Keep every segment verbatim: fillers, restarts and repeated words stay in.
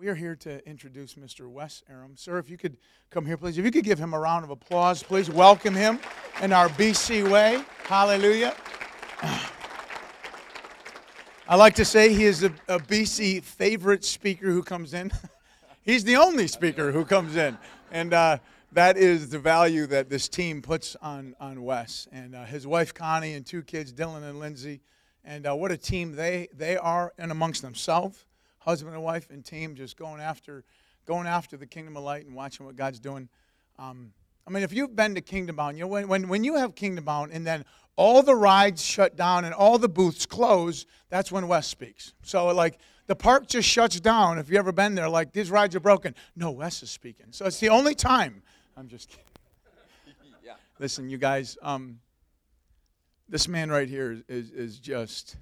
We are here to introduce Mister Wes Aram. Sir, if you could come here, please. If you could give him a round of applause, please. Welcome him in our B C way. Hallelujah. I like to say he is a, a B C favorite speaker who comes in. He's the only speaker who comes in. And uh, that is the value that this team puts on, on Wes. And uh, his wife, Connie, and two kids, Dylan and Lindsay. And uh, what a team they, they are and amongst themselves. Husband and wife and team just going after going after the Kingdom of Light and watching what God's doing. Um, I mean, if you've been to Kingdom Bound, you know, when, when, when you have Kingdom Bound and then all the rides shut down and all the booths close, that's when Wes speaks. So, like, the park just shuts down. If you've ever been there, like, these rides are broken. No, Wes is speaking. So it's the only time. I'm just kidding. Yeah. Listen, you guys, um, this man right here is, is, is just...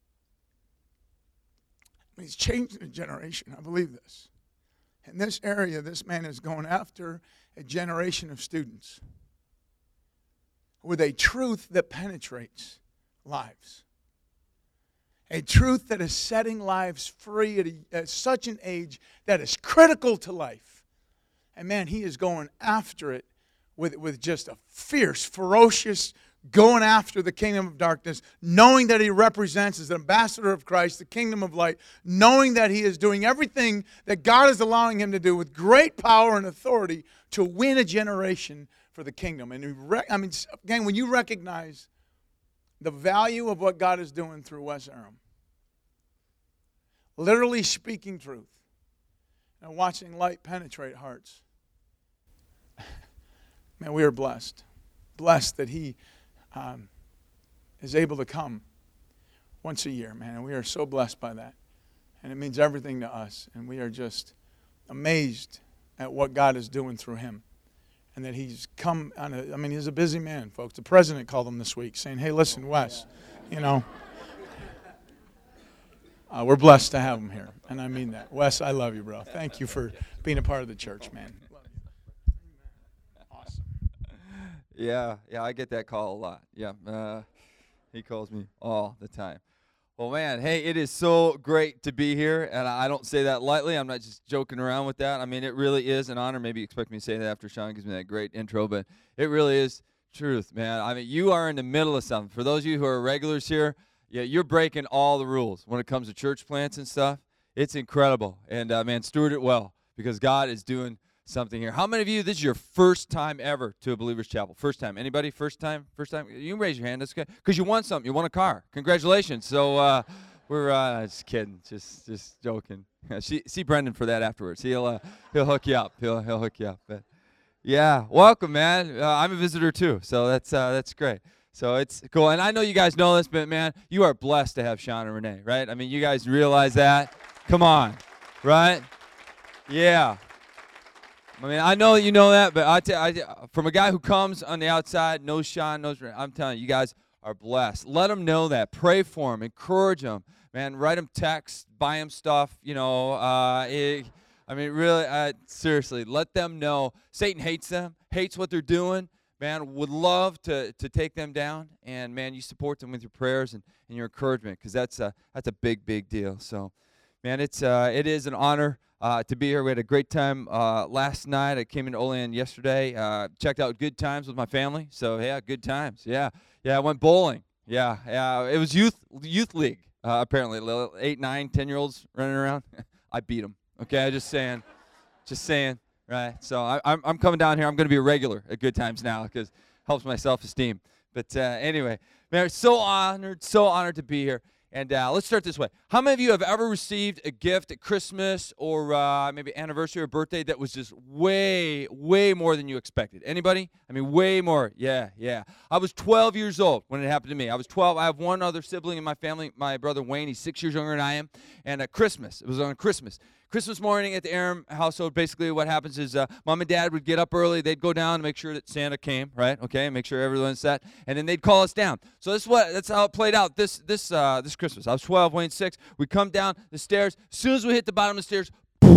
He's changed a generation. I believe this. In this area, this man is going after a generation of students with a truth that penetrates lives. A truth that is setting lives free at, a, at such an age that is critical to life. And man, he is going after it with, with just a fierce, ferocious going after the kingdom of darkness, knowing that he represents as an ambassador of Christ, the kingdom of light, knowing that he is doing everything that God is allowing him to do with great power and authority to win a generation for the kingdom. And I mean, again, when you recognize the value of what God is doing through Wes Aram, literally speaking truth and watching light penetrate hearts, man, we are blessed. Blessed that he Um, is able to come once a year, man. And we are so blessed by that. And it means everything to us. And we are just amazed at what God is doing through him. And that he's come on a, I mean, he's a busy man, folks. The president called him this week saying, hey, listen, Wes, you know, uh, we're blessed to have him here. And I mean that. Wes, I love you, bro. Thank you for being a part of the church, man. Yeah, yeah, I get that call a lot. Yeah, uh, he calls me all the time. Well, man, hey, it is so great to be here, and I don't say that lightly. I'm not just joking around with that. I mean, it really is an honor. Maybe you expect me to say that after Sean gives me that great intro, but it really is truth, man. I mean, you are in the middle of something. For those of you who are regulars here, yeah, you're breaking all the rules when it comes to church plants and stuff. It's incredible, and, uh, man, steward it well, because God is doing something here. How many of you, this is your first time ever to a Believer's Chapel? First time. Anybody? First time? First time? You can raise your hand. That's good. Because you won something. You won a car. Congratulations. So uh, we're uh, just kidding. Just just joking. see, see Brendan for that afterwards. He'll uh, he'll hook you up. He'll he'll hook you up. But yeah, welcome, man. Uh, I'm a visitor too, so that's uh, that's great. So it's cool. And I know you guys know this, but man, you are blessed to have Sean and Renee, right? I mean, you guys realize that? Come on, right? Yeah. I mean, I know that you know that, but I tell you, from a guy who comes on the outside, knows Sean, knows, I'm telling you, you guys are blessed. Let them know that. Pray for them. Encourage them. Man, write them texts, buy them stuff, you know. Uh, it, I mean, really, uh, seriously, let them know. Satan hates them, hates what they're doing. Man, would love to to take them down. And, man, you support them with your prayers and, and your encouragement, because that's a, that's a big, big deal. So, man, it's uh, it is an honor Uh, to be here. We had a great time uh, last night. I came into Olean yesterday. Uh, checked out Good Times with my family. So yeah, good times. Yeah, yeah. I went bowling. Yeah, yeah. It was youth youth league. Uh, apparently, little eight, nine, ten year olds running around. I beat them. Okay, just saying, just saying. Right. So I, I'm I'm coming down here. I'm going to be a regular at Good Times now, because it helps my self esteem. But uh, anyway, man, so honored, so honored to be here. And uh, let's start this way. How many of you have ever received a gift at Christmas or uh, maybe anniversary or birthday that was just way, way more than you expected? Anybody? I mean, way more. Yeah, yeah. I was twelve years old when it happened to me. I was twelve. I have one other sibling in my family, my brother Wayne. He's six years younger than I am. And at Christmas, it was on Christmas. Christmas morning at the Aram household, basically what happens is uh, mom and dad would get up early. They'd go down to make sure that Santa came, right? Okay, make sure everyone's set. And then they'd call us down. So this is what that's how it played out this this uh, this Christmas. I was twelve, Wayne six. We come down the stairs. As soon as we hit the bottom of the stairs, poof,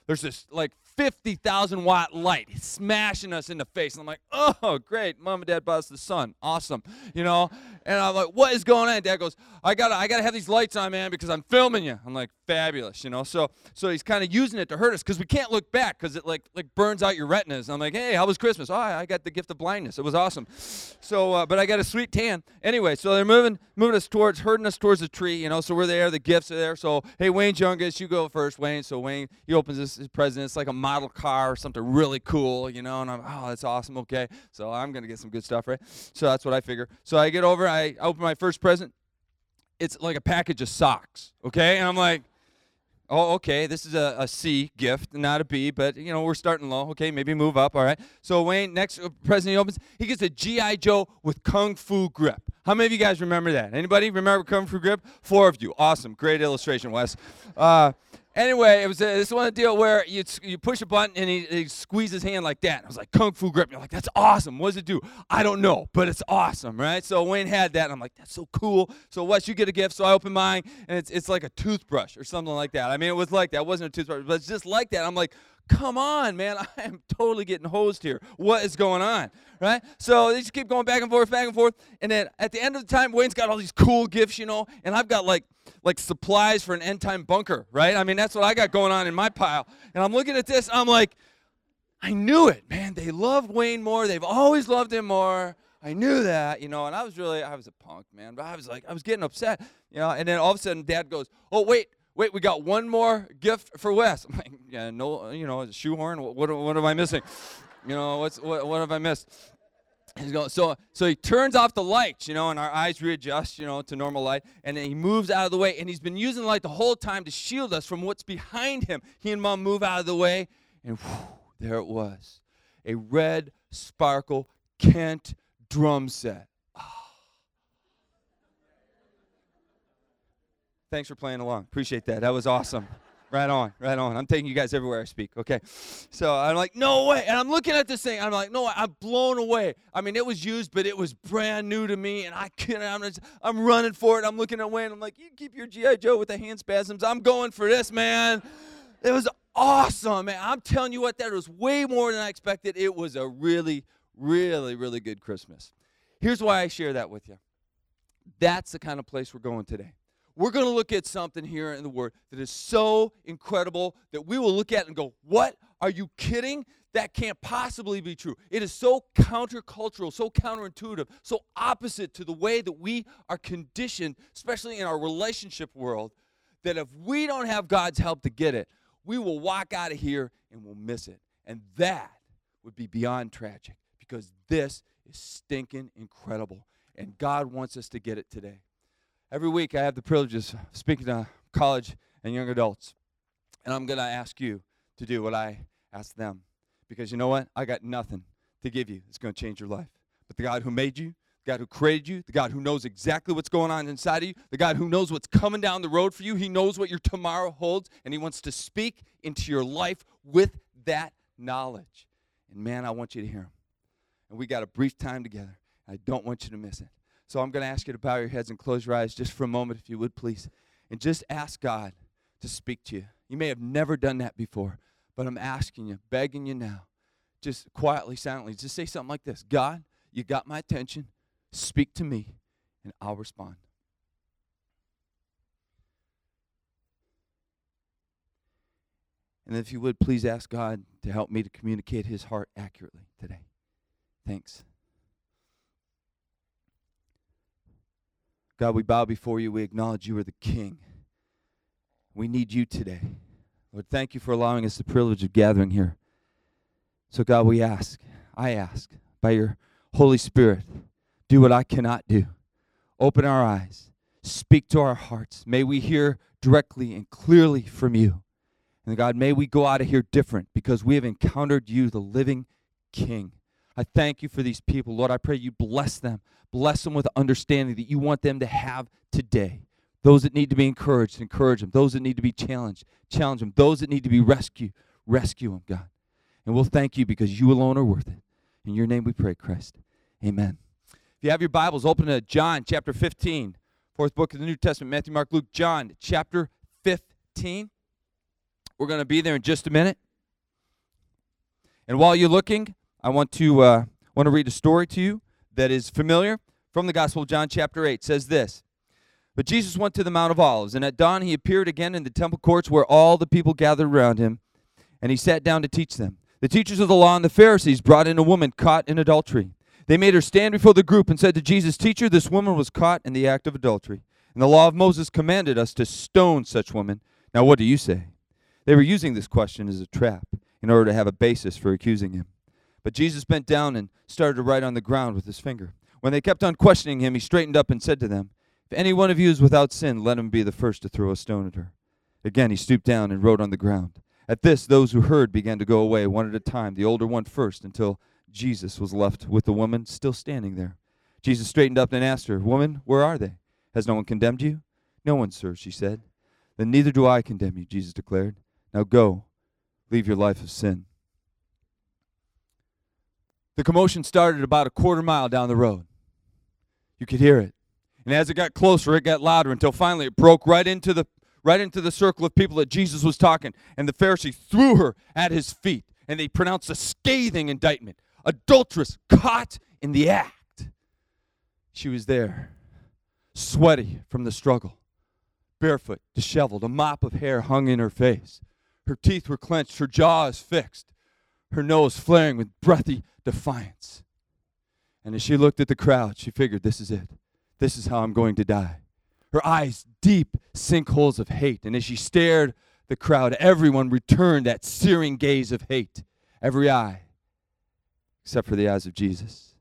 there's this like fifty thousand watt light smashing us in the face. And I'm like, oh, great. Mom and Dad bought us the sun. Awesome. You know? And I'm like, what is going on? Dad goes, I got to I gotta have these lights on, man, because I'm filming you. I'm like, fabulous, you know? So so he's kind of using it to hurt us because we can't look back because it like like burns out your retinas. I'm like, hey, how was Christmas? Oh, I got the gift of blindness. It was awesome. So, uh, but I got a sweet tan. Anyway, so they're moving moving us towards, herding us towards the tree, you know? So we're there. The gifts are there. So, hey, Wayne's youngest. You go first, Wayne. So Wayne, he opens his, his present. It's like a model car or something really cool, you know, and I'm, oh, that's awesome, okay. So I'm going to get some good stuff, right? So that's what I figure. So I get over, I open my first present. It's like a package of socks, okay? And I'm like, oh, okay, this is a, a C gift, not a B, but, you know, we're starting low. Okay, maybe move up, all right. So Wayne, next present he opens, he gets a G I. Joe with Kung Fu grip. How many of you guys remember that? Anybody remember Kung Fu grip? Four of you. Awesome. Great illustration, Wes. Uh, Anyway, it was a, this one deal where you you push a button and he, he squeezes his hand like that. I was like, Kung Fu grip. And you're like, that's awesome. What does it do? I don't know, but it's awesome, right? So Wayne had that, and I'm like, that's so cool. So Wes, you get a gift. So I open mine, and it's it's like a toothbrush or something like that. I mean, it was like that. It wasn't a toothbrush, but it's just like that. I'm like, come on, man. I am totally getting hosed here. What is going on, right? So they just keep going back and forth, back and forth. And then at the end of the time, Wayne's got all these cool gifts, you know, and I've got like like supplies for an end-time bunker, right? I mean, that's what I got going on in my pile. And I'm looking at this, I'm like, I knew it, man. They love Wayne more. They've always loved him more. I knew that, you know, and I was really, I was a punk, man. But I was like, I was getting upset, you know, and then all of a sudden, Dad goes, oh, wait. Wait, we got one more gift for Wes. I'm like, yeah, no, you know, a shoehorn. What, what, what am I missing? You know, what's what, what have I missed? He's going. So, so he turns off the lights, you know, and our eyes readjust, you know, to normal light, and then he moves out of the way, and he's been using the light the whole time to shield us from what's behind him. He and Mom move out of the way, and whew, there it was, a red sparkle Kent drum set. Thanks for playing along. Appreciate that. That was awesome. Right on, right on. I'm taking you guys everywhere I speak, okay? So I'm like, no way. And I'm looking at this thing. I'm like, no, I'm blown away. I mean, it was used, but it was brand new to me, and I can't, I'm, just, I'm running for it. I'm looking at Wayne. I'm like, you keep your G I. Joe with the hand spasms. I'm going for this, man. It was awesome, man. I'm telling you what, that was way more than I expected. It was a really, really, really good Christmas. Here's why I share that with you. That's the kind of place we're going today. We're going to look at something here in the Word that is so incredible that we will look at it and go, what? Are you kidding? That can't possibly be true. It is so countercultural, so counterintuitive, so opposite to the way that we are conditioned, especially in our relationship world, that if we don't have God's help to get it, we will walk out of here and we'll miss it. And that would be beyond tragic because this is stinking incredible. And God wants us to get it today. Every week I have the privilege of speaking to college and young adults. And I'm going to ask you to do what I asked them. Because you know what? I got nothing to give you that's going to change your life. But the God who made you, the God who created you, the God who knows exactly what's going on inside of you, the God who knows what's coming down the road for you, he knows what your tomorrow holds, and he wants to speak into your life with that knowledge. And man, I want you to hear him. And we got a brief time together. I don't want you to miss it. So I'm going to ask you to bow your heads and close your eyes just for a moment, if you would, please. And just ask God to speak to you. You may have never done that before, but I'm asking you, begging you now, just quietly, silently, just say something like this. God, you got my attention. Speak to me, and I'll respond. And if you would, please ask God to help me to communicate his heart accurately today. Thanks. God, we bow before you. We acknowledge you are the King. We need you today. Lord, thank you for allowing us the privilege of gathering here. So, God, we ask, I ask, by your Holy Spirit, do what I cannot do. Open our eyes. Speak to our hearts. May we hear directly and clearly from you. And, God, may we go out of here different because we have encountered you, the living King. I thank you for these people. Lord, I pray you bless them. Bless them with understanding that you want them to have today. Those that need to be encouraged, encourage them. Those that need to be challenged, challenge them. Those that need to be rescued, rescue them, God. And we'll thank you because you alone are worth it. In your name we pray, Christ. Amen. If you have your Bibles, open to John chapter fifteen, fourth book of the New Testament, Matthew, Mark, Luke, John chapter fifteen. We're We're going to be there in just a minute. And while you're looking, I want to uh, want to read a story to you that is familiar from the Gospel of John chapter eight. It says this, "But Jesus went to the Mount of Olives, and at dawn he appeared again in the temple courts where all the people gathered around him, and he sat down to teach them. The teachers of the law and the Pharisees brought in a woman caught in adultery. They made her stand before the group and said to Jesus, 'Teacher, this woman was caught in the act of adultery. And the law of Moses commanded us to stone such women. Now what do you say?' They were using this question as a trap in order to have a basis for accusing him. But Jesus bent down and started to write on the ground with his finger. When they kept on questioning him, he straightened up and said to them, 'If any one of you is without sin, let him be the first to throw a stone at her.' Again he stooped down and wrote on the ground. At this, those who heard began to go away, one at a time, the older one first, until Jesus was left with the woman still standing there. Jesus straightened up and asked her, 'Woman, where are they? Has no one condemned you?' 'No one, sir,' she said. 'Then neither do I condemn you,' Jesus declared. 'Now go, leave your life of sin.'" The commotion started about a quarter mile down the road. You could hear it. And as it got closer, it got louder until finally it broke right into the right into the circle of people that Jesus was talking. And the Pharisee threw her at his feet, and they pronounced a scathing indictment. Adulteress caught in the act. She was there, sweaty from the struggle, barefoot, disheveled, a mop of hair hung in her face. Her teeth were clenched, her jaws fixed, her nose flaring with breathy defiance. And as she looked at the crowd, she figured, this is it. This is how I'm going to die. Her eyes deep sinkholes of hate. And as she stared the crowd, everyone returned that searing gaze of hate. Every eye, except for the eyes of Jesus.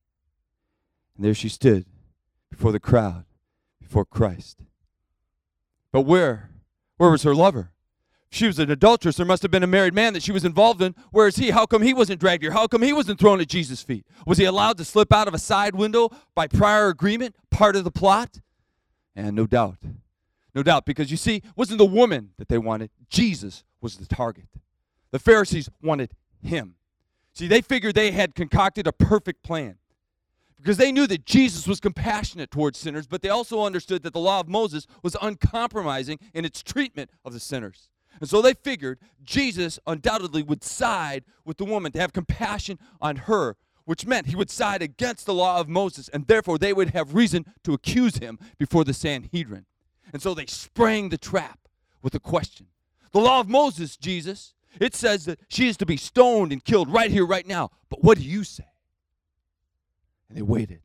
And there she stood before the crowd, before Christ. But where? Where was her lover? If she was an adulteress, there must have been a married man that she was involved in. Where is he? How come he wasn't dragged here? How come he wasn't thrown at Jesus' feet? Was he allowed to slip out of a side window by prior agreement, part of the plot? And no doubt. No doubt, because you see, it wasn't the woman that they wanted. Jesus was the target. The Pharisees wanted him. See, they figured they had concocted a perfect plan because they knew that Jesus was compassionate towards sinners, but they also understood that the law of Moses was uncompromising in its treatment of the sinners. And so they figured Jesus undoubtedly would side with the woman to have compassion on her, which meant he would side against the law of Moses, and therefore they would have reason to accuse him before the Sanhedrin. And so they sprang the trap with a question. The law of Moses, Jesus, it says that she is to be stoned and killed right here, right now. But what do you say? And they waited.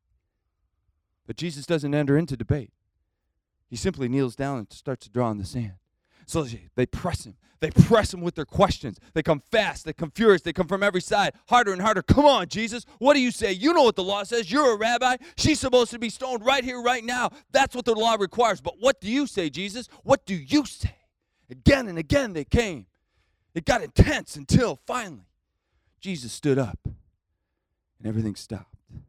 But Jesus doesn't enter into debate. He simply kneels down and starts to draw in the sand. So they press him. They press him with their questions. They come fast. They come furious. They come from every side, harder and harder. Come on, Jesus. What do you say? You know what the law says. You're a rabbi. She's supposed to be stoned right here, right now. That's what the law requires. But what do you say, Jesus? What do you say? Again and again they came. It got intense until finally Jesus stood up and everything stopped.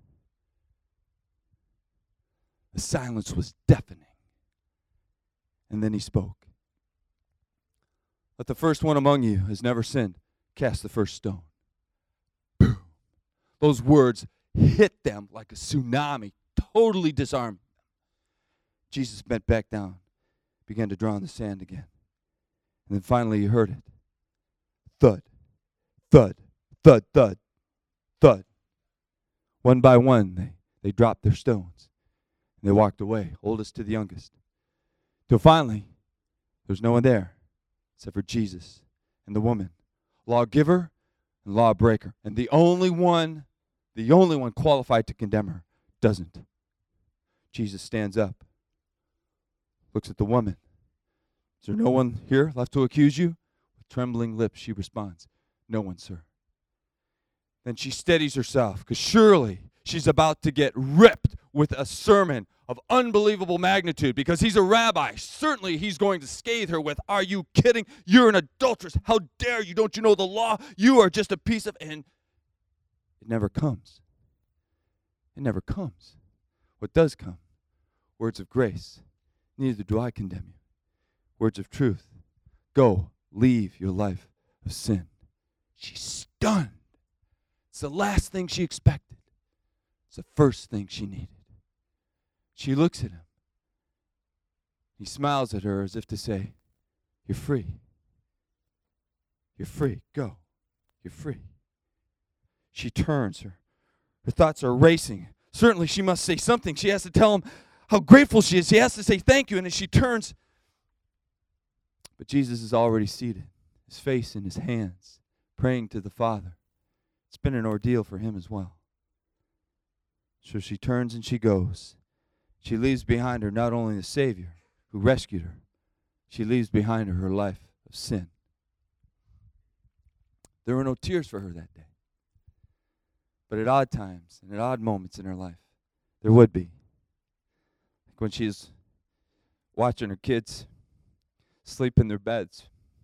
The silence was deafening. And then he spoke. "Let the first one among you who has never sinned cast the first stone." Boom. Those words hit them like a tsunami, totally disarmed them. Jesus bent back down, began to draw on the sand again. And then finally he heard it. Thud, thud, thud, thud, thud. One by one, they, they dropped their stones. And they walked away, oldest to the youngest. Till finally, there's no one there except for Jesus and the woman, lawgiver and lawbreaker. And the only one, the only one qualified to condemn her doesn't. Jesus stands up, looks at the woman. "Is there no one here left to accuse you?" With trembling lips, she responds, "No one, sir." Then she steadies herself, because surely she's about to get ripped with a sermon of unbelievable magnitude, because he's a rabbi. Certainly he's going to scathe her with, "Are you kidding? You're an adulteress. How dare you? Don't you know the law? You are just a piece of..." And it never comes. It never comes. What does come? Words of grace. "Neither do I condemn you." Words of truth. "Go, leave your life of sin." She's stunned. It's the last thing she expected. It's the first thing she needed. She looks at him. He smiles at her as if to say, "You're free. You're free. Go. You're free. She turns. Her, her thoughts are racing. Certainly she must say something. She has to tell him how grateful she is. She has to say thank you. And as she turns, but Jesus is already seated, his face in his hands, praying to the Father. It's been an ordeal for him as well. So she turns and she goes. She leaves behind her not only the Savior who rescued her, she leaves behind her her life of sin. There were no tears for her that day. But at odd times and at odd moments in her life, there would be. Like when she's watching her kids sleep in their beds.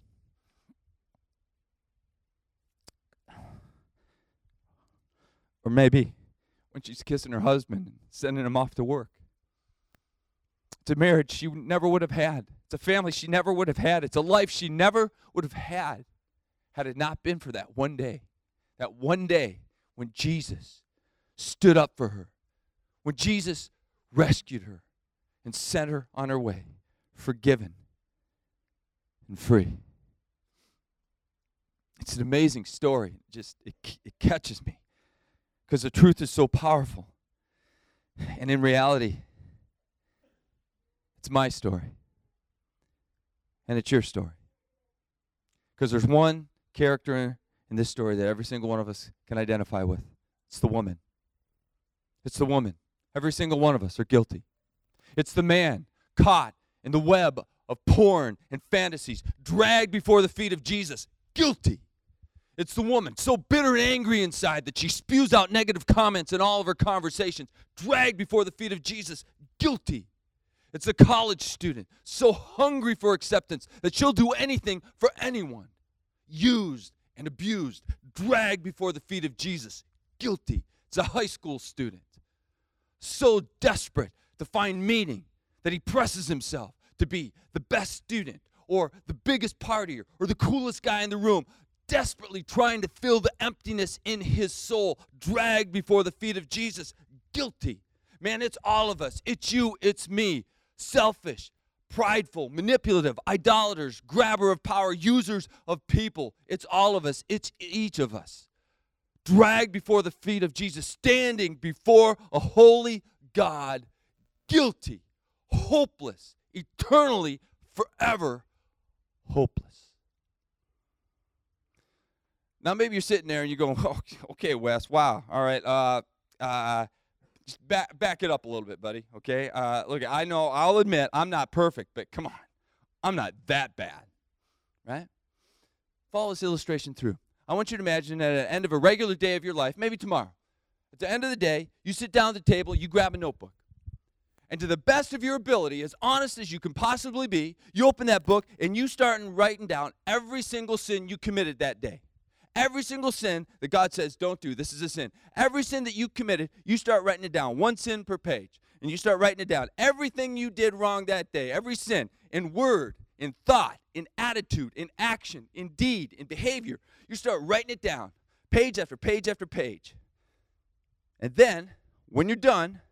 Or maybe when she's kissing her husband and sending him off to work. It's a marriage she never would have had. It's a family she never would have had. It's a life she never would have had had it not been for that one day. That one day when Jesus stood up for her. When Jesus rescued her and sent her on her way, forgiven and free. It's an amazing story. It just it, it catches me because the truth is so powerful. And in reality, it's my story. And it's your story. Because there's one character in this story that every single one of us can identify with. It's the woman. It's the woman. Every single one of us are guilty. It's the man caught in the web of porn and fantasies, dragged before the feet of Jesus, guilty. It's the woman, so bitter and angry inside that she spews out negative comments in all of her conversations, dragged before the feet of Jesus, guilty. It's a college student, so hungry for acceptance that she'll do anything for anyone, used and abused, dragged before the feet of Jesus, guilty. It's a high school student, so desperate to find meaning that he presses himself to be the best student or the biggest partier or the coolest guy in the room, desperately trying to fill the emptiness in his soul, dragged before the feet of Jesus, guilty. Man, it's all of us. It's you, it's me. Selfish, prideful, manipulative, idolaters, grabber of power, users of people. It's all of us. It's each of us. Dragged before the feet of Jesus, standing before a holy God, guilty, hopeless, eternally, forever hopeless. Now maybe you're sitting there and you're going, oh, okay, Wes, wow, all right, uh, uh, just back, back it up a little bit, buddy, okay? Uh, look, I know, I'll admit, I'm not perfect, but come on, I'm not that bad, right? Follow this illustration through. I want you to imagine at the end of a regular day of your life, maybe tomorrow, at the end of the day, you sit down at the table, you grab a notebook. And to the best of your ability, as honest as you can possibly be, you open that book and you start writing down every single sin you committed that day. Every single sin that God says, don't do, this is a sin. Every sin that you committed, you start writing it down, one sin per page. And you start writing it down. Everything you did wrong that day, every sin, in word, in thought, in attitude, in action, in deed, in behavior, you start writing it down, page after page after page. And then, when you're done,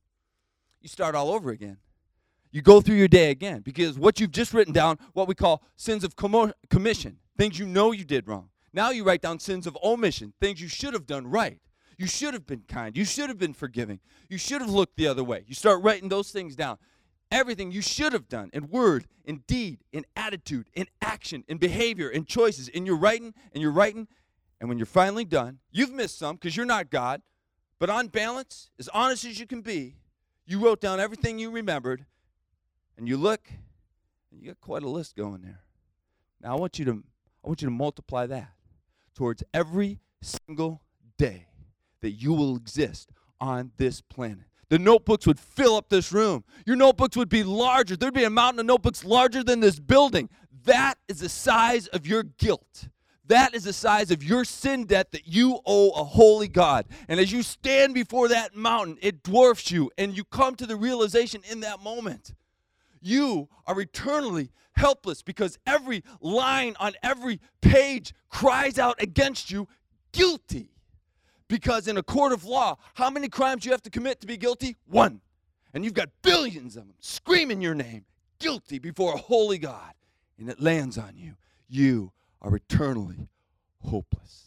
you start all over again. You go through your day again, because what you've just written down, what we call sins of commo- commission, things you know you did wrong. Now you write down sins of omission, things you should have done right. You should have been kind. You should have been forgiving. You should have looked the other way. You start writing those things down. Everything you should have done in word, in deed, in attitude, in action, in behavior, in choices, and you're writing, and you're writing, and when you're finally done, you've missed some because you're not God, but on balance, as honest as you can be, you wrote down everything you remembered, and you look, and you got quite a list going there. Now I want you to, I want you to multiply that towards every single day that you will exist on this planet. The notebooks would fill up this room. Your notebooks would be larger. There'd be a mountain of notebooks larger than this building. That is the size of your guilt. That is the size of your sin debt that you owe a holy God. And as you stand before that mountain, it dwarfs you, and you come to the realization in that moment, you are eternally helpless because every line on every page cries out against you, guilty. Because in a court of law, how many crimes do you have to commit to be guilty? One. And you've got billions of them screaming your name, guilty before a holy God. And it lands on you. You are eternally hopeless.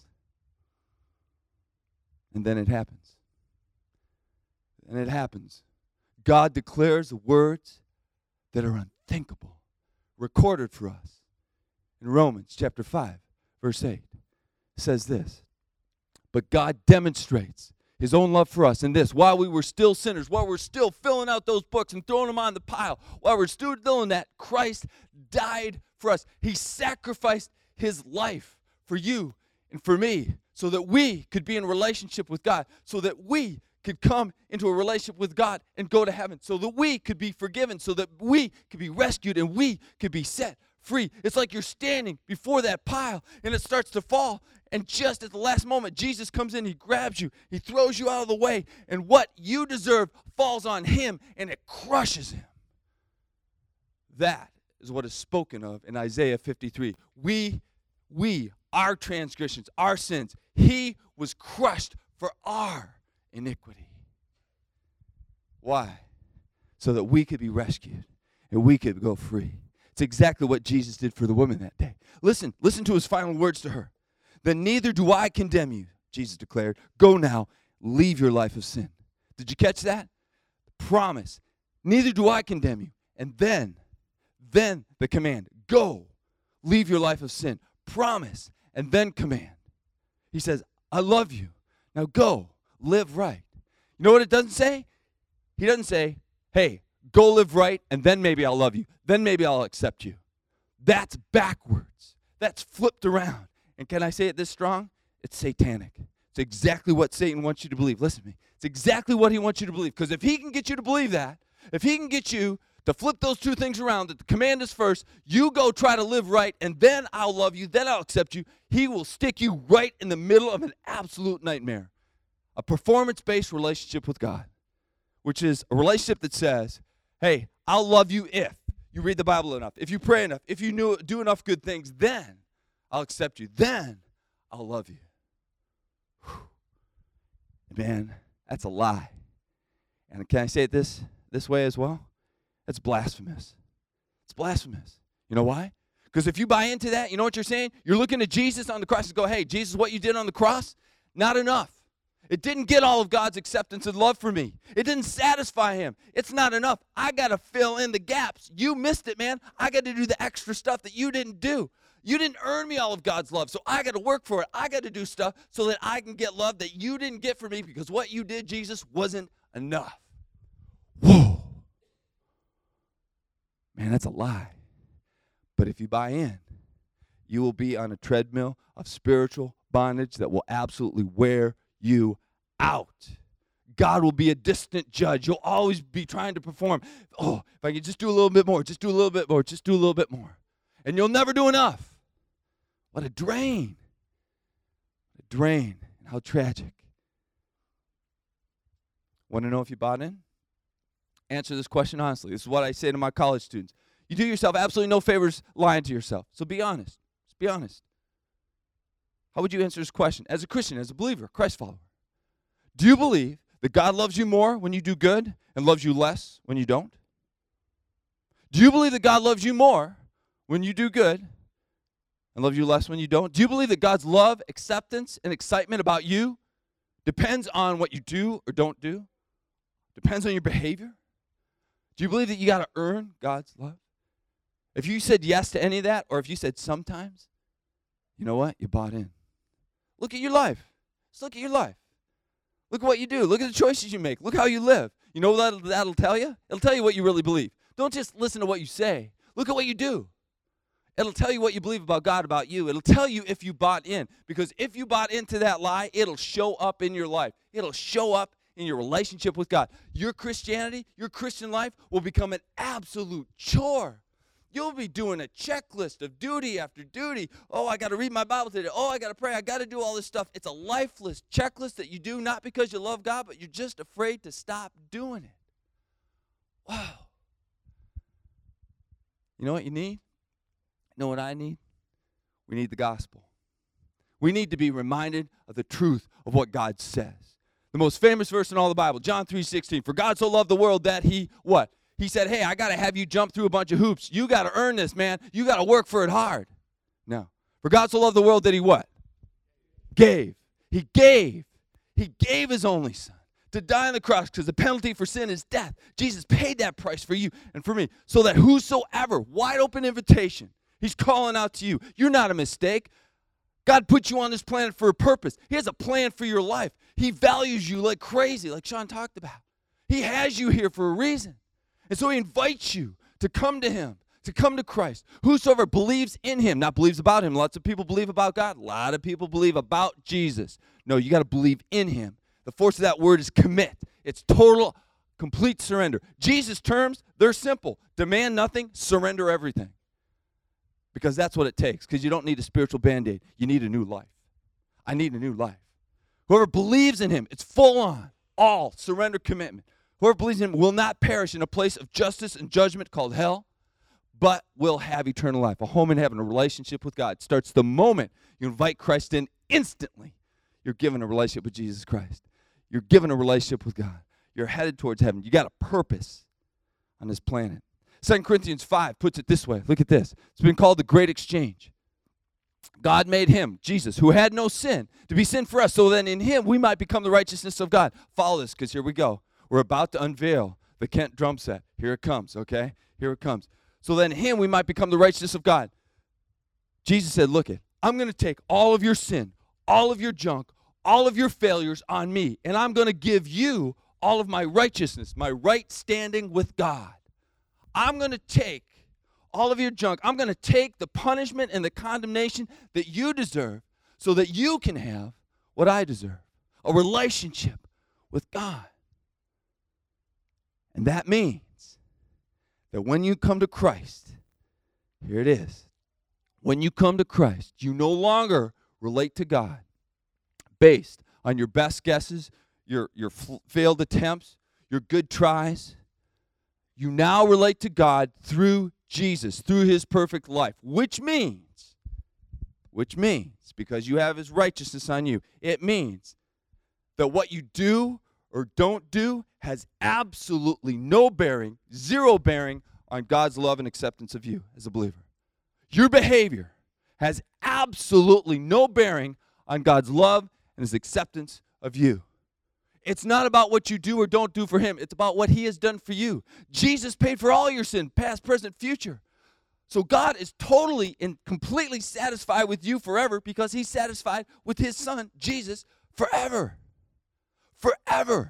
And then it happens. And it happens. God declares the words that are unthinkable, recorded for us. In Romans chapter five, verse eight, it says this, but God demonstrates his own love for us in this, while we were still sinners, while we're still filling out those books and throwing them on the pile, while we're still doing that, Christ died for us. He sacrificed his life for you and for me so that we could be in relationship with God, so that we could come into a relationship with God and go to heaven, so that we could be forgiven, so that we could be rescued and we could be set free. It's like you're standing before that pile and it starts to fall, and just at the last moment, Jesus comes in, he grabs you, he throws you out of the way, and what you deserve falls on him and it crushes him. That is what is spoken of in Isaiah fifty-three. We, we, our transgressions, our sins, he was crushed for our iniquity. Why? So that we could be rescued and we could go free. It's exactly what Jesus did for the woman that day. Listen, listen to his final words to her. Then neither do I condemn you, Jesus declared. Go now, leave your life of sin. Did you catch that? Promise. Neither do I condemn you. And then, then the command, go, leave your life of sin. Promise, and then command. He says, I love you. Now go, live right. You know what it doesn't say? He doesn't say, hey, go live right, and then maybe I'll love you. Then maybe I'll accept you. That's backwards. That's flipped around. And can I say it this strong? It's satanic. It's exactly what Satan wants you to believe. Listen to me. It's exactly what he wants you to believe. Because if he can get you to believe that, if he can get you to flip those two things around, that the command is first, you go try to live right, and then I'll love you, then I'll accept you, he will stick you right in the middle of an absolute nightmare. A performance-based relationship with God, which is a relationship that says, hey, I'll love you if you read the Bible enough, if you pray enough, if you knew, do enough good things, then I'll accept you. Then I'll love you. Whew. Man, that's a lie. And can I say it this, this way as well? That's blasphemous. It's blasphemous. You know why? Because if you buy into that, you know what you're saying? You're looking at Jesus on the cross and go, hey, Jesus, what you did on the cross, not enough. It didn't get all of God's acceptance and love for me. It didn't satisfy him. It's not enough. I got to fill in the gaps. You missed it, man. I got to do the extra stuff that you didn't do. You didn't earn me all of God's love, so I got to work for it. I got to do stuff so that I can get love that you didn't get from me, because what you did, Jesus, wasn't enough. Whoa. Man, that's a lie. But if you buy in, you will be on a treadmill of spiritual bondage that will absolutely wear you out. God will be a distant judge. You'll always be trying to perform. Oh, if I could just do a little bit more, just do a little bit more, just do a little bit more. And you'll never do enough. What a drain. A drain. How tragic. Want to know if you bought in? Answer this question honestly. This is what I say to my college students. You do yourself absolutely no favors lying to yourself. So be honest. Just be honest. How would you answer this question? As a Christian, as a believer, Christ follower, do you believe that God loves you more when you do good and loves you less when you don't? Do you believe that God loves you more when you do good and loves you less when you don't? Do you believe that God's love, acceptance, and excitement about you depends on what you do or don't do? Depends on your behavior? Do you believe that you got to earn God's love? If you said yes to any of that, or if you said sometimes, you know what? You bought in. Look at your life. Just look at your life. Look at what you do. Look at the choices you make. Look how you live. You know what that'll, that'll tell you? It'll tell you what you really believe. Don't just listen to what you say. Look at what you do. It'll tell you what you believe about God, about you. It'll tell you if you bought in. Because if you bought into that lie, it'll show up in your life. It'll show up in your relationship with God. Your Christianity, your Christian life will become an absolute chore. You'll be doing a checklist of duty after duty. Oh, I got to read my Bible today. Oh, I got to pray. I got to do all this stuff. It's a lifeless checklist that you do not because you love God, but you're just afraid to stop doing it. Wow. You know what you need? You know what I need? We need the gospel. We need to be reminded of the truth of what God says. The most famous verse in all the Bible, John three sixteen. For God so loved the world that he, what? He said, hey, I got to have you jump through a bunch of hoops. You got to earn this, man. You got to work for it hard. No. For God so loved the world that he what? Gave. He gave. He gave his only son to die on the cross because the penalty for sin is death. Jesus paid that price for you and for me so that whosoever, wide open invitation, he's calling out to you. You're not a mistake. God put you on this planet for a purpose. He has a plan for your life. He values you like crazy, like Sean talked about. He has you here for a reason. And so he invites you to come to him, to come to Christ. Whosoever believes in him, not believes about him. Lots of people believe about God. A lot of people believe about Jesus. No, you got to believe in him. The force of that word is commit. It's total, complete surrender. Jesus' terms, they're simple. Demand nothing, surrender everything. Because that's what it takes. Because you don't need a spiritual Band-Aid. You need a new life. I need a new life. Whoever believes in him, it's full on, all surrender commitment. Whoever believes in him will not perish in a place of justice and judgment called hell, but will have eternal life, a home in heaven, a relationship with God. It starts the moment you invite Christ in. Instantly, you're given a relationship with Jesus Christ. You're given a relationship with God. You're headed towards heaven. You got a purpose on this planet. Second Corinthians five puts it this way. Look at this. It's been called the great exchange. God made him, Jesus, who had no sin, to be sin for us, so that in him we might become the righteousness of God. Follow this, because here we go. We're about to unveil the Kent drum set. Here it comes, okay? Here it comes. So that in him we might become the righteousness of God. Jesus said, look it, I'm going to take all of your sin, all of your junk, all of your failures on me, and I'm going to give you all of my righteousness, my right standing with God. I'm going to take all of your junk. I'm going to take the punishment and the condemnation that you deserve so that you can have what I deserve, a relationship with God. And that means that when you come to Christ, here it is. When you come to Christ, you no longer relate to God based on your best guesses, your, your f- failed attempts, your good tries. You now relate to God through Jesus, through his perfect life, which means, which means, because you have his righteousness on you, it means that what you do or don't do has absolutely no bearing, zero bearing on God's love and acceptance of you as a believer. Your behavior has absolutely no bearing on God's love and his acceptance of you. It's not about what you do or don't do for him. It's about what he has done for you. Jesus paid for all your sin, past, present, future. So God is totally and completely satisfied with you forever because he's satisfied with his son, Jesus, forever. Forever.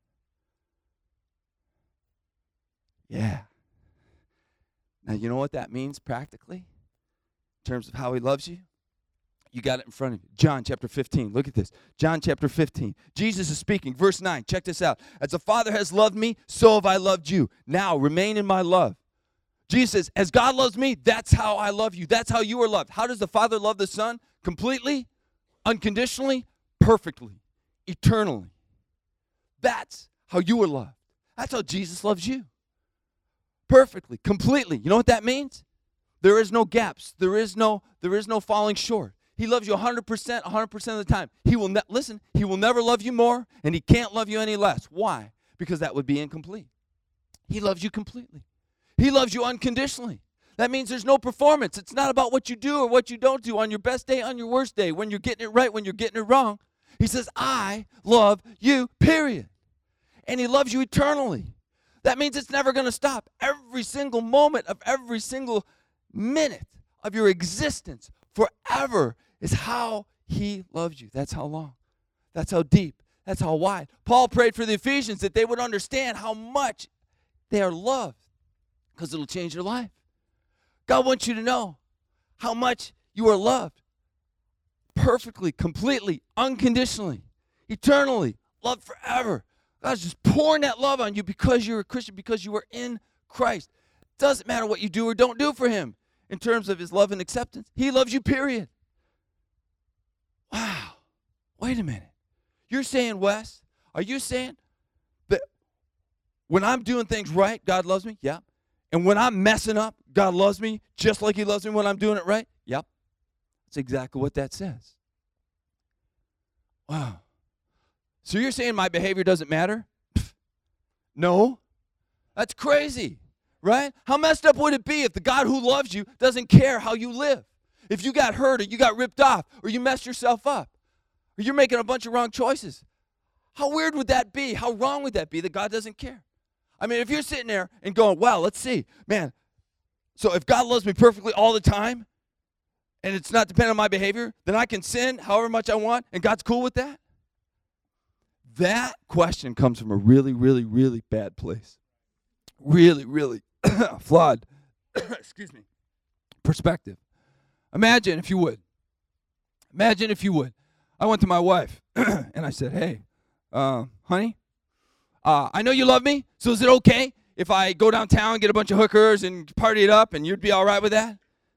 Yeah. Now, you know what that means practically in terms of how he loves you? You got it in front of you. John chapter fifteen. Look at this. John chapter fifteen. Jesus is speaking. Verse nine. Check this out. As the Father has loved me, so have I loved you. Now remain in my love. Jesus says, as God loves me, that's how I love you. That's how you are loved. How does the Father love the Son? Completely, unconditionally, perfectly, eternally. That's how you are loved. That's how Jesus loves you. Perfectly, completely. You know what that means? There is no gaps. There is no, there is no falling short. He loves you one hundred percent, one hundred percent of the time. He will ne- listen, he will never love you more, and he can't love you any less. Why? Because that would be incomplete. He loves you completely. He loves you unconditionally. That means there's no performance. It's not about what you do or what you don't do on your best day, on your worst day, when you're getting it right, when you're getting it wrong. He says, I love you, period. And he loves you eternally. That means it's never going to stop. Every single moment of every single minute of your existence forever is how he loves you. That's how long. That's how deep. That's how wide. Paul prayed for the Ephesians that they would understand how much they are loved because it'll change their life. God wants you to know how much you are loved perfectly, completely, unconditionally, eternally, loved forever. God's just pouring that love on you because you're a Christian, because you are in Christ. Doesn't matter what you do or don't do for him in terms of his love and acceptance. He loves you, period. Wow. Wait a minute. You're saying, Wes, are you saying that when I'm doing things right, God loves me? Yeah. And when I'm messing up, God loves me just like he loves me when I'm doing it right? Yep. That's exactly what that says. Wow. So you're saying my behavior doesn't matter? No. That's crazy, right? How messed up would it be if the God who loves you doesn't care how you live? if you got hurt or you got ripped off or you messed yourself up or you're making a bunch of wrong choices, how weird would that be? How wrong would that be that God doesn't care? I mean, if you're sitting there and going, wow, let's see, man, so if God loves me perfectly all the time and it's not dependent on my behavior, then I can sin however much I want and God's cool with that? That question comes from a really, really, really bad place. Really, really flawed, excuse me, perspective. Imagine if you would. Imagine if you would. I went to my wife and I said, hey, uh, honey, uh, I know you love me, so is it okay if I go downtown, get a bunch of hookers, and party it up, and you'd be all right with that?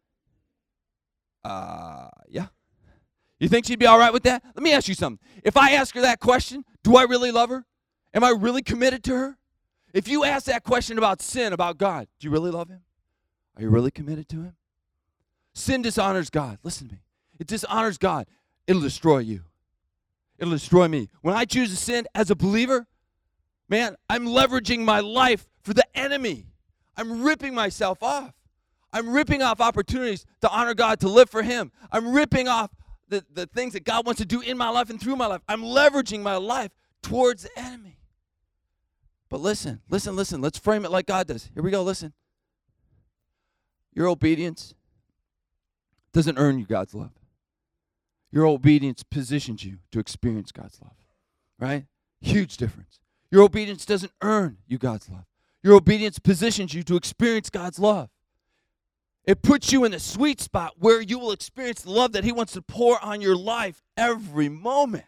Uh, yeah. You think she'd be all right with that? Let me ask you something. If I ask her that question, do I really love her? Am I really committed to her? If you ask that question about sin, about God, do you really love him? Are you really committed to him? Sin dishonors God. Listen to me. It dishonors God. It'll destroy you. It'll destroy me. When I choose to sin as a believer, man, I'm leveraging my life for the enemy. I'm ripping myself off. I'm ripping off opportunities to honor God, to live for him. I'm ripping off the, the things that God wants to do in my life and through my life. I'm leveraging my life towards the enemy. But listen, listen, listen. Let's frame it like God does. Here we go, listen. Your obedience doesn't earn you God's love. Your obedience positions you to experience God's love, right? Huge difference. Your obedience doesn't earn you God's love. Your obedience positions you to experience God's love. It puts you in the sweet spot where you will experience the love that he wants to pour on your life every moment.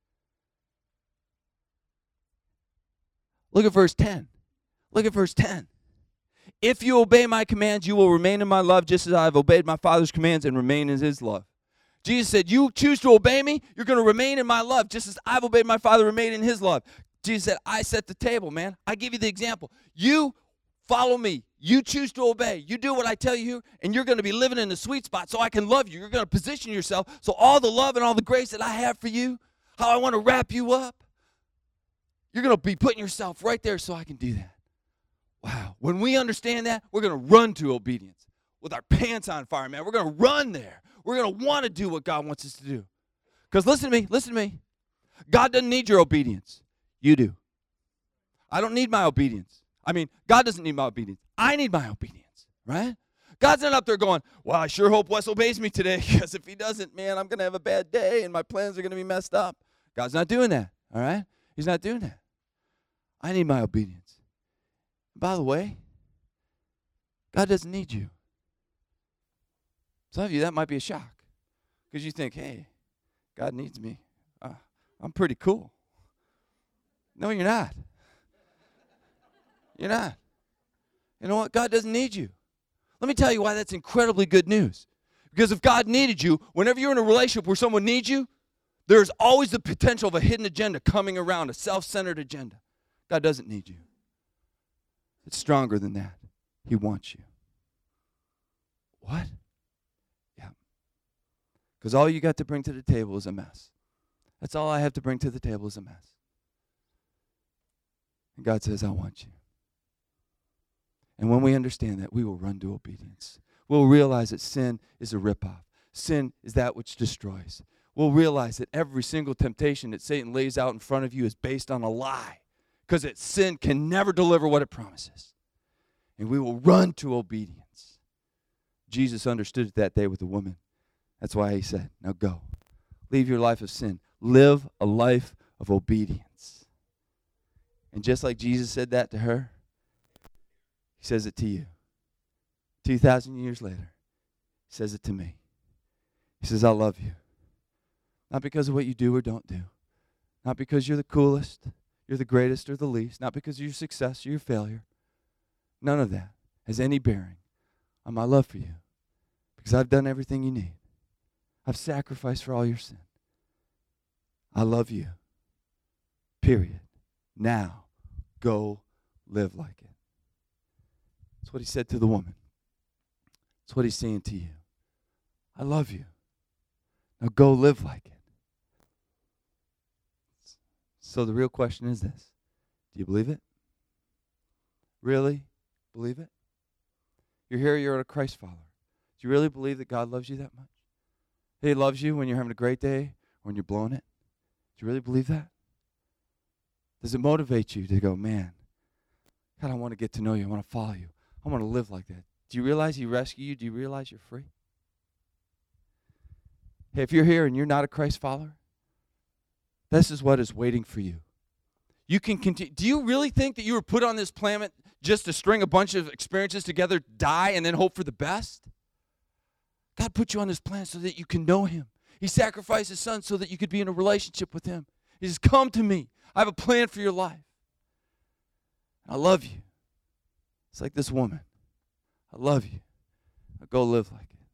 Look at verse ten. Look at verse ten. If you obey my commands, you will remain in my love just as I have obeyed my Father's commands and remain in his love. Jesus said, you choose to obey me, you're going to remain in my love just as I've obeyed my Father, remain in his love. Jesus said, I set the table, man. I give you the example. You follow me. You choose to obey. You do what I tell you, and you're going to be living in the sweet spot so I can love you. You're going to position yourself so all the love and all the grace that I have for you, how I want to wrap you up, you're going to be putting yourself right there so I can do that. Wow. When we understand that, we're going to run to obedience with our pants on fire, man. We're going to run there. We're going to want to do what God wants us to do. Because listen to me, listen to me. God doesn't need your obedience. You do. I don't need my obedience. I mean, God doesn't need my obedience. I need my obedience, right? God's not up there going, well, I sure hope Wes obeys me today, because if he doesn't, man, I'm going to have a bad day and my plans are going to be messed up. God's not doing that, all right? He's not doing that. I need my obedience. By the way, God doesn't need you. Some of you, that might be a shock, because you think, hey, God needs me. Uh, I'm pretty cool. No, you're not. You're not. You know what? God doesn't need you. Let me tell you why that's incredibly good news. Because if God needed you, whenever you're in a relationship where someone needs you, there's always the potential of a hidden agenda coming around, a self-centered agenda. God doesn't need you. It's stronger than that. He wants you. What? Yeah. Because all you got to bring to the table is a mess. That's all I have to bring to the table is a mess. And God says, I want you. And when we understand that, we will run to obedience. We'll realize that sin is a ripoff. Sin is that which destroys. We'll realize that every single temptation that Satan lays out in front of you is based on a lie, because that sin can never deliver what it promises. And we will run to obedience. Jesus understood it that day with the woman. That's why he said, now go. Leave your life of sin. Live a life of obedience. And just like Jesus said that to her, he says it to you. two thousand years later, he says it to me. He says, I love you. Not because of what you do or don't do. Not because you're the coolest, you're the greatest or the least. Not because of your success or your failure. None of that has any bearing on my love for you. Because I've done everything you need. I've sacrificed for all your sin. I love you. Period. Now, go live like it. That's what he said to the woman. That's what he's saying to you. I love you. Now go live like it. So the real question is this. Do you believe it? Really believe it? You're here, you're a Christ follower. Do you really believe that God loves you that much? He loves you when you're having a great day or when you're blowing it? Do you really believe that? Does it motivate you to go, man, God, I want to get to know you. I want to follow you. I want to live like that. Do you realize he rescued you? Do you realize you're free? Hey, if you're here and you're not a Christ follower, this is what is waiting for you. You can continue. Do you really think that you were put on this planet just to string a bunch of experiences together, die, and then hope for the best? God put you on this planet so that you can know him. He sacrificed his son so that you could be in a relationship with him. He says, come to me. I have a plan for your life. I love you. It's like this woman. I love you. Now go live like it.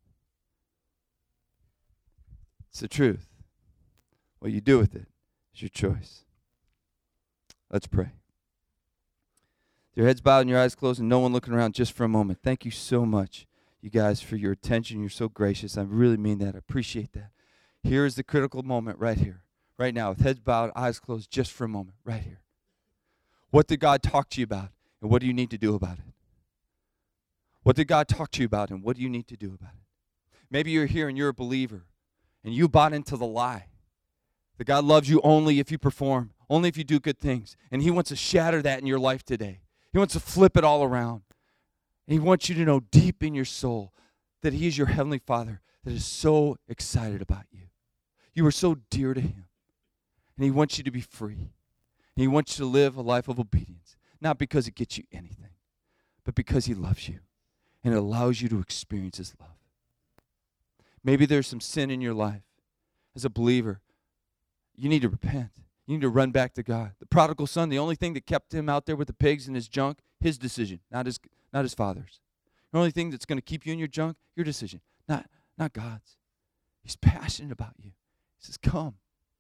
It's the truth. What you do with it is your choice. Let's pray. Your heads bowed and your eyes closed and no one looking around, just for a moment. Thank you so much, you guys, for your attention. You're so gracious. I really mean that. I appreciate that. Here is the critical moment right here, right now, with heads bowed, eyes closed, just for a moment, right here. What did God talk to you about, and what do you need to do about it? What did God talk to you about, and what do you need to do about it? Maybe you're here and you're a believer, and you bought into the lie that God loves you only if you perform, only if you do good things. And he wants to shatter that in your life today. He wants to flip it all around. And he wants you to know deep in your soul that he is your heavenly Father that is so excited about you. You are so dear to him. And he wants you to be free. And he wants you to live a life of obedience, not because it gets you anything, but because he loves you and it allows you to experience his love. Maybe there's some sin in your life. As a believer, you need to repent. You need to run back to God. The prodigal son, the only thing that kept him out there with the pigs and his junk, his decision, not his, not his father's. The only thing that's going to keep you in your junk, your decision, not, not God's. He's passionate about you. He says, come.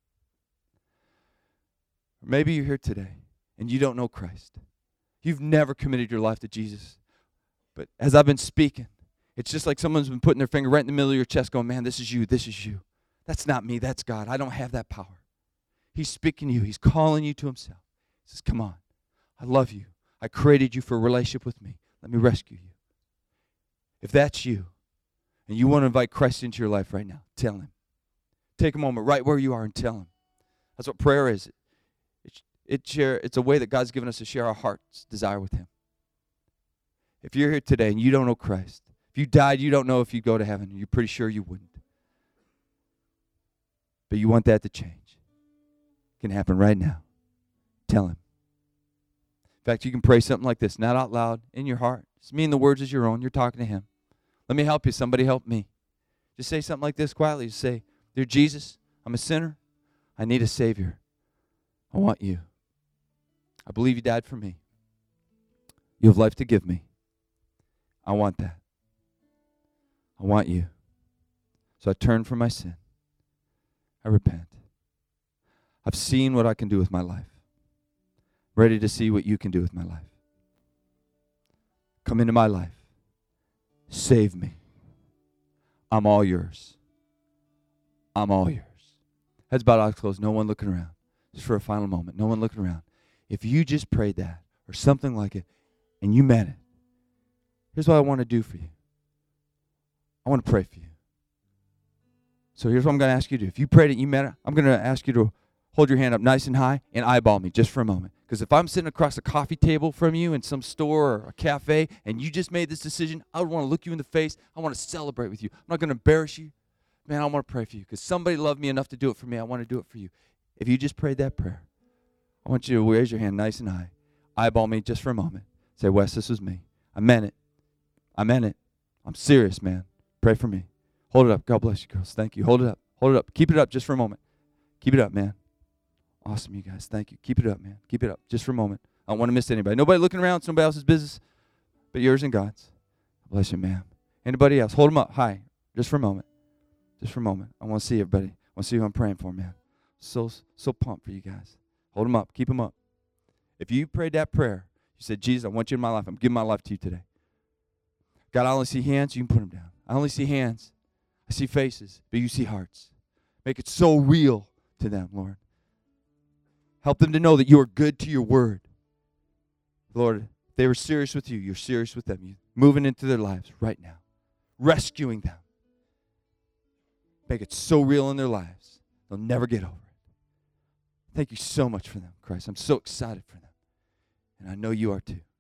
Or maybe you're here today and you don't know Christ. You've never committed your life to Jesus. But as I've been speaking, it's just like someone's been putting their finger right in the middle of your chest going, man, this is you, this is you. That's not me, that's God. I don't have that power. He's speaking to you. He's calling you to himself. He says, come on. I love you. I created you for a relationship with me. Let me rescue you. If that's you, and you want to invite Christ into your life right now, tell him. Take a moment right where you are and tell him. That's what prayer is. It, it share, it's a way that God's given us to share our heart's desire with him. If you're here today and you don't know Christ, if you died, you don't know if you'd go to heaven. You're pretty sure you wouldn't. But you want that to change. It can happen right now. Tell him. In fact, you can pray something like this, not out loud, in your heart. Just mean the words as your own. You're talking to him. Let me help you. Somebody help me. Just say something like this quietly. Just say, dear Jesus, I'm a sinner. I need a Savior. I want you. I believe you died for me. You have life to give me. I want that. I want you. So I turn from my sin. I repent. I've seen what I can do with my life. Ready to see what you can do with my life. Come into my life. Save me. I'm all yours. I'm all yours. Heads bowed, eyes closed, no one looking around. Just for a final moment, no one looking around. If you just prayed that or something like it and you meant it, here's what I want to do for you. I want to pray for you. So here's what I'm going to ask you to do. If you prayed it, you meant it, I'm going to ask you to hold your hand up nice and high and eyeball me just for a moment. Because if I'm sitting across a coffee table from you in some store or a cafe and you just made this decision, I would want to look you in the face. I want to celebrate with you. I'm not going to embarrass you. Man, I want to pray for you because somebody loved me enough to do it for me. I want to do it for you. If you just prayed that prayer, I want you to raise your hand nice and high. Eyeball me just for a moment. Say, Wes, this was me. I meant it. I meant it. I'm serious, man. Pray for me. Hold it up. God bless you, girls. Thank you. Hold it up. Hold it up. Keep it up just for a moment. Keep it up, man. Awesome, you guys. Thank you. Keep it up, man. Keep it up just for a moment. I don't want to miss anybody. Nobody looking around. It's nobody else's business but yours and God's. Bless you, ma'am. Anybody else? Hold them up high just for a moment. Just for a moment. I want to see everybody. I want to see who I'm praying for, man. So, so pumped for you guys. Hold them up. Keep them up. If you prayed that prayer, you said, Jesus, I want you in my life. I'm giving my life to you today. God, I only see hands. You can put them down. I only see hands. I see faces, but you see hearts. Make it so real to them, Lord. Help them to know that you are good to your word. Lord, if they were serious with you, you're serious with them. You're moving into their lives right now. rescuing them. Make it so real in their lives, they'll never get over it. Thank you so much for them, Christ. I'm so excited for them. And I know you are too.